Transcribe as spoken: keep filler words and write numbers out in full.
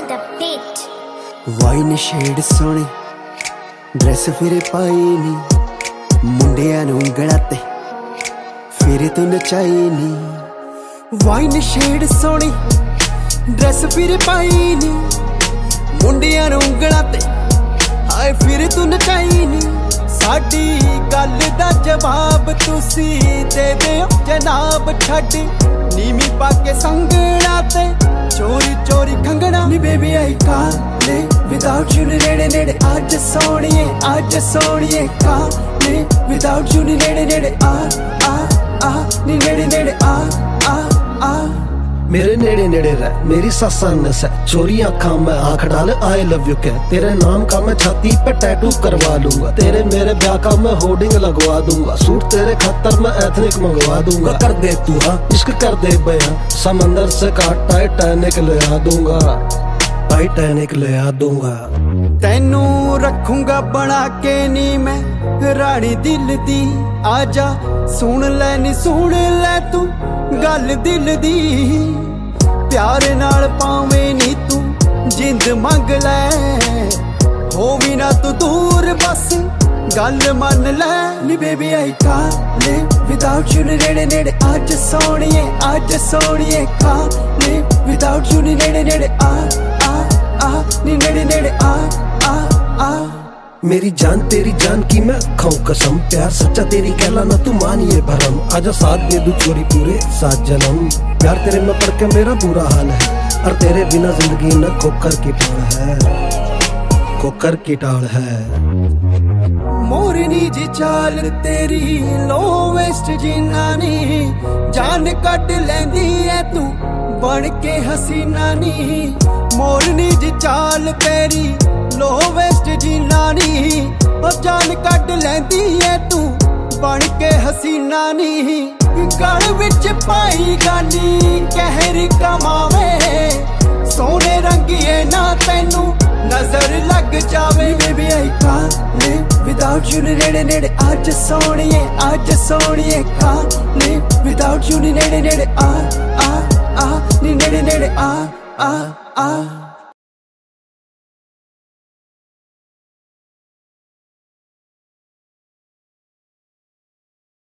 the beat. Wine shade सोनी dress फिर पाई नी, मुंडिया नू गलाते फिर तू नचाई नी। वाइन शेड सोनी ड्रेस फिर पाई नी, मुंडिया नू गलाते हाय फिर तू नचाई नी। साडी गल दा जवाब तुसी दे दिओ जनाब, छड्ड नीवी पाके संगड़ा ते चोरी चोरी खंगना नी। बेबी आई काले विदाउट यू नेड़े नेड़े आज सोनिए, आज सोनिए काले विदाउट यू नेड़े नेड़े आ आ आ नी नेड़े नेड़े आ आ आ। मेरे नेड़े नेड़े रह मेरी सासा नस है, चोरी आँखा में आँख डाल आई लव यू कह। तेरे नाम का मैं छाती पे टैटू करवा लूंगा, तेरे मेरे ब्याह का मैं होर्डिंग लगवा दूंगा। सूट तेरे खतर मैं एथनिक मंगवा दूंगा। कर दे तू हाँ इश्क कर दे बयां, समंदर से काट टाइटैनिक ले आ दूंगा, टाइटैनिक ले आ दूंगा। तेनू रखूंगा बना के नी मैं रानी दिल दी, आजा सुन ले नी सुन ले तू गल दिल दी। प्यार नाल पावे नी तू जिंद मंग ले, हो भी ना तू दूर बस गल मन ले नी। बेबी आई काले विदाउट यू नेड़े नेड़े आज सोनिए, आज सोनिए काले विदाउट यू नेड़े नेड़े आ आ आ नी नेड़े नेड़े आ आ आ। मेरी जान तेरी जान की मैं खाऊं कसम, प्यार सच्चा तेरी कहला ना तू मानिए भरम। आजा साथ दे दू चोरी पूरे सात जन्म, प्यार तेरे में पड़ के मेरा बुरा हाल है, और तेरे बिना जिंदगी न खोकर की टाल है, खोकर की टाल है। मोरनी जी चाल तेरी लो वेस्ट जीना नी, जान कट लेंदी है तू बन के हसीना नी। मोरनी जी चाल तेरी लो वेस्ट जीना नी, और जान कट लेंदी है तू बन के हसीना नी। गल विच पाई गानी कहर कमावे, सोने रंगिए ना तेनू नजर लग जावे। बेबी आई काले विदाउट यू नेड़े नेड़े आज सोनिए, आज सोनिए काले विदाउट यू नेड़े नेड़े आ आ आ नी नेड़े नेड़े आ आ आ।